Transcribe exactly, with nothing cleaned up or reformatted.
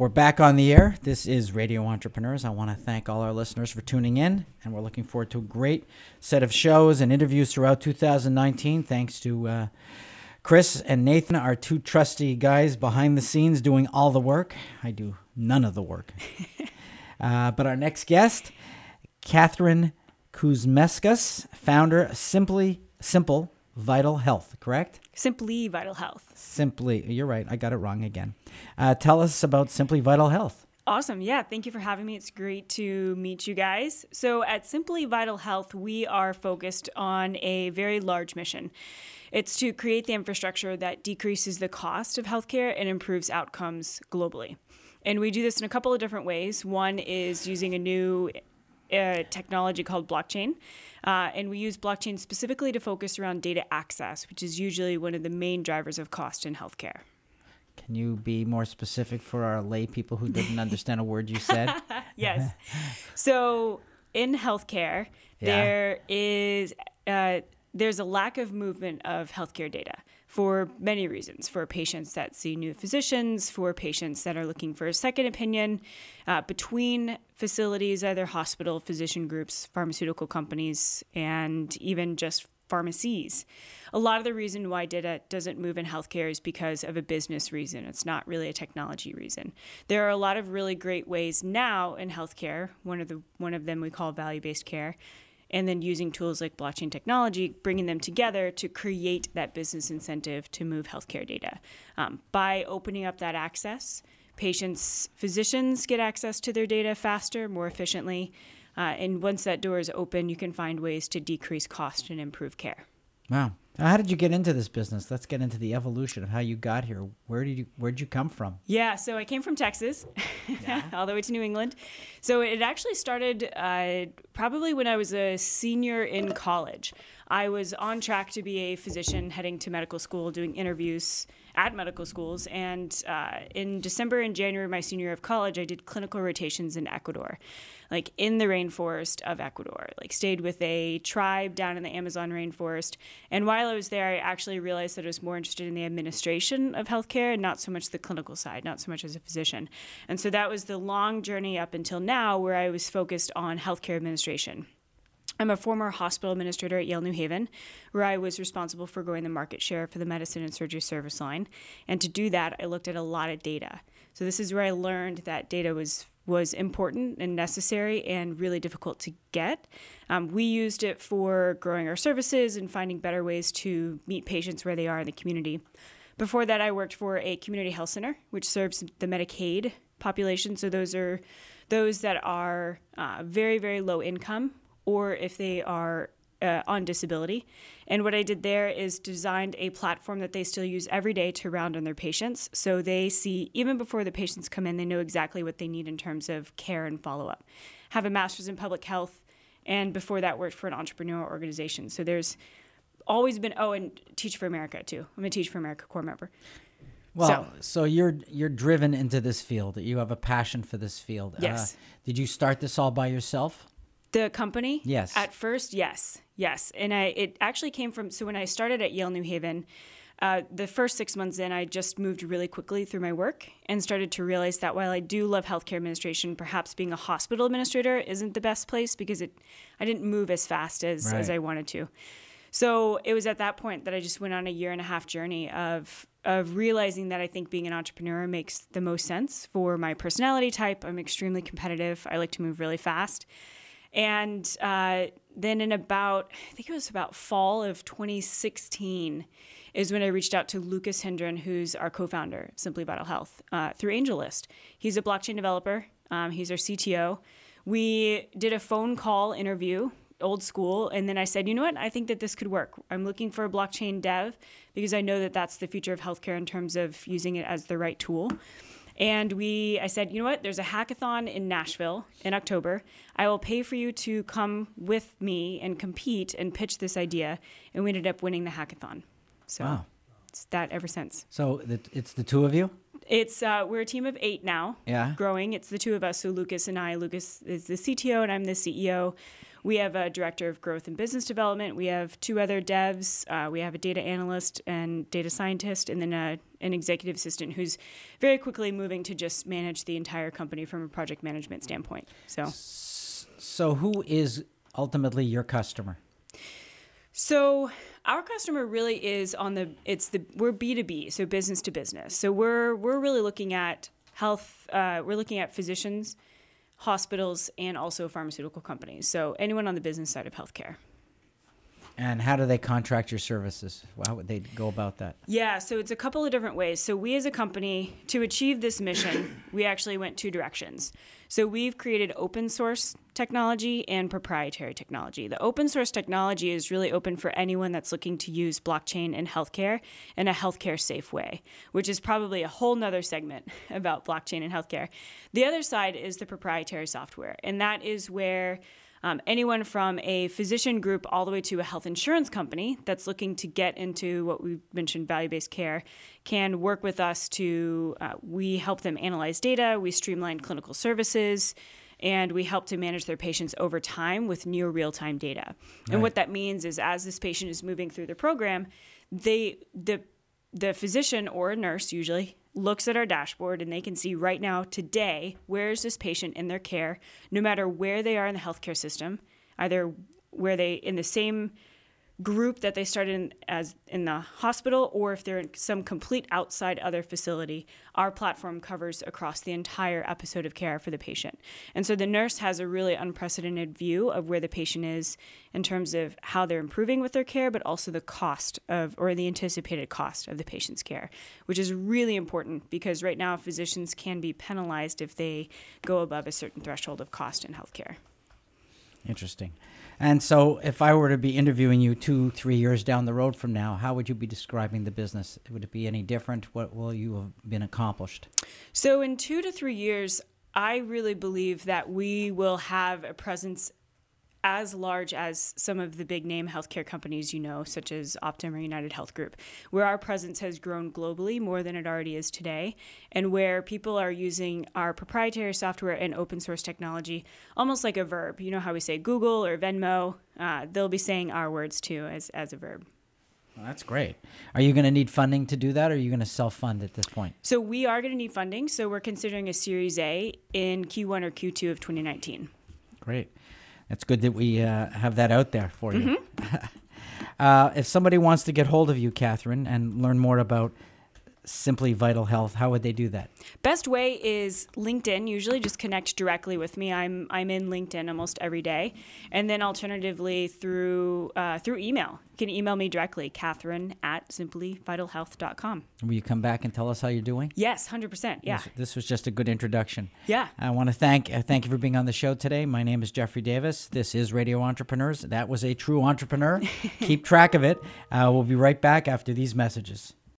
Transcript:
We're back on the air. This is Radio Entrepreneurs. I want to thank all our listeners for tuning in, and we're looking forward to a great set of shows and interviews throughout two thousand nineteen. Thanks to uh, Chris and Nathan, our two trusty guys behind the scenes doing all the work. I do none of the work. uh, but our next guest, Catherine Kuzmeskas, founder of Simply Simple Vital Health, correct? Simply Vital Health. Simply, you're right. I got it wrong again. Uh, tell us about Simply Vital Health. Awesome. Yeah. Thank you for having me. It's great to meet you guys. So at Simply Vital Health, we are focused on a very large mission. It's to create the infrastructure that decreases the cost of healthcare and improves outcomes globally. And we do this in a couple of different ways. One is using a new uh, technology called blockchain. Uh, and we use blockchain specifically to focus around data access, which is usually one of the main drivers of cost in healthcare. Can you be more specific for our lay people who didn't understand a word you said? Yes. So in healthcare, Yeah. there is uh, there's a lack of movement of healthcare data for many reasons, for patients that see new physicians, for patients that are looking for a second opinion, uh, between facilities, either hospital, physician groups, pharmaceutical companies, and even just pharmacies. A lot of the reason why data doesn't move in healthcare is because of a business reason. It's not really a technology reason. There are a lot of really great ways now in healthcare. One of the one of them we call value-based care. And then using tools like blockchain technology, bringing them together to create that business incentive to move healthcare data. Um, by opening up that access, patients, physicians get access to their data faster, more efficiently. Uh, and once that door is open, you can find ways to decrease cost and improve care. Wow. How did you get into this business? Let's get into the evolution of how you got here. Where did you where did you come from? Yeah, so I came from Texas, yeah. all the way to New England. So it actually started uh, probably when I was a senior in college. I was on track to be a physician heading to medical school, doing interviews at medical schools. And uh, in December and January of my senior year of college, I did clinical rotations in Ecuador, like in the rainforest of Ecuador, like stayed with a tribe down in the Amazon rainforest. And while I was there, I actually realized that I was more interested in the administration of healthcare and not so much the clinical side, not so much as a physician. And so that was the long journey up until now where I was focused on healthcare administration. I'm a former hospital administrator at Yale New Haven, where I was responsible for growing the market share for the medicine and surgery service line. And to do that, I looked at a lot of data. So this is where I learned that data was was important and necessary and really difficult to get. Um, we used it for growing our services and finding better ways to meet patients where they are in the community. Before that, I worked for a community health center, which serves the Medicaid population. So those are those that are uh, very, very low income, or if they are uh, on disability. And what I did there is designed a platform that they still use every day to round on their patients. So they see, even before the patients come in, they know exactly what they need in terms of care and follow-up. Have a master's in public health, and before that worked for an entrepreneurial organization. So there's always been, oh, and Teach for America too. I'm a Teach for America core member. Well, so, so you're you're driven into this field. You have a passion for this field. Yes. Uh, did you start this all by yourself? The company? Yes. At first, yes. Yes. And I it actually came from, so when I started at Yale New Haven, uh, the first six months in, I just moved really quickly through my work and started to realize that while I do love healthcare administration, perhaps being a hospital administrator isn't the best place because it I didn't move as fast as, Right. as I wanted to. So it was at that point that I just went on a year and a half journey of of realizing that I think being an entrepreneur makes the most sense for my personality type. I'm extremely competitive. I like to move really fast. And uh, then in about, I think it was about fall of twenty sixteen is when I reached out to Lucas Hendren, who's our co-founder of Simply Vital Health, uh, through AngelList. He's a blockchain developer. Um, he's our C T O. We did a phone call interview, old school, and then I said, you know what, I think that this could work. I'm looking for a blockchain dev because I know that that's the future of healthcare in terms of using it as the right tool. And we, I said, you know what, there's a hackathon in Nashville in October. I will pay for you to come with me and compete and pitch this idea. And we ended up winning the hackathon. So Wow. it's that ever since. So the, it's the two of you? It's uh, we're a team of eight now, Yeah. growing. It's the two of us, so Lucas and I. Lucas is the C T O and I'm the C E O. We have a director of growth and business development. We have two other devs. Uh, we have a data analyst and data scientist, and then a, an executive assistant who's very quickly moving to just manage the entire company from a project management standpoint. So, so who is ultimately your customer? So our customer really is on the, it's the, we're B two B, so business to business. So we're, we're really looking at health, uh, we're looking at physicians, hospitals, and also pharmaceutical companies. So anyone on the business side of healthcare. And how do they contract your services? How would they go about that? Yeah, so it's a couple of different ways. So we as a company, to achieve this mission, we actually went two directions. So we've created open source technology and proprietary technology. The open source technology is really open for anyone that's looking to use blockchain in healthcare in a healthcare safe way, which is probably a whole nother segment about blockchain in healthcare. The other side is the proprietary software, and that is where Um, anyone from a physician group all the way to a health insurance company that's looking to get into what we mentioned, value-based care, can work with us to, uh, we help them analyze data, we streamline clinical services, and we help to manage their patients over time with near real-time data. Right. And what that means is as this patient is moving through the program, they the the physician or a nurse usually looks at our dashboard and they can see right now, today, where is this patient in their care, no matter where they are in the healthcare system, either where they in the same group that they started in as in the hospital, or if they're in some complete outside other facility. Our platform covers across the entire episode of care for the patient. And so the nurse has a really unprecedented view of where the patient is in terms of how they're improving with their care, but also the cost of, or the anticipated cost of the patient's care, which is really important because right now physicians can be penalized if they go above a certain threshold of cost in healthcare. Interesting. And so if I were to be interviewing you two, three years down the road from now, how would you be describing the business? Would it be any different? What will you have been accomplished? So in two to three years, I really believe that we will have a presence as large as some of the big name healthcare companies you know, such as Optum or United Health Group, where our presence has grown globally more than it already is today, and where people are using our proprietary software and open source technology almost like a verb. You know how we say Google or Venmo? Uh, they'll be saying our words too as, as a verb. Well, that's great. Are you going to need funding to do that, or are you going to self-fund at this point? So we are going to need funding, so we're considering a Series A in Q one or Q two of twenty nineteen. Great. It's good that we uh, have that out there for you. Mm-hmm. uh, if somebody wants to get hold of you, Catherine, and learn more about Simply Vital Health, how would they do that? Best way is LinkedIn. Usually just connect directly with me. I'm I'm in LinkedIn almost every day. And then alternatively through uh, through email. You can email me directly, Catherine at simply vital health dot com. Will you come back and tell us how you're doing? Yes, one hundred percent. Yeah. This, this was just a good introduction. Yeah. I want to thank uh, thank you for being on the show today. My name is Jeffrey Davis. This is Radio Entrepreneurs. That was a true entrepreneur. Keep track of it. Uh, we'll be right back after these messages.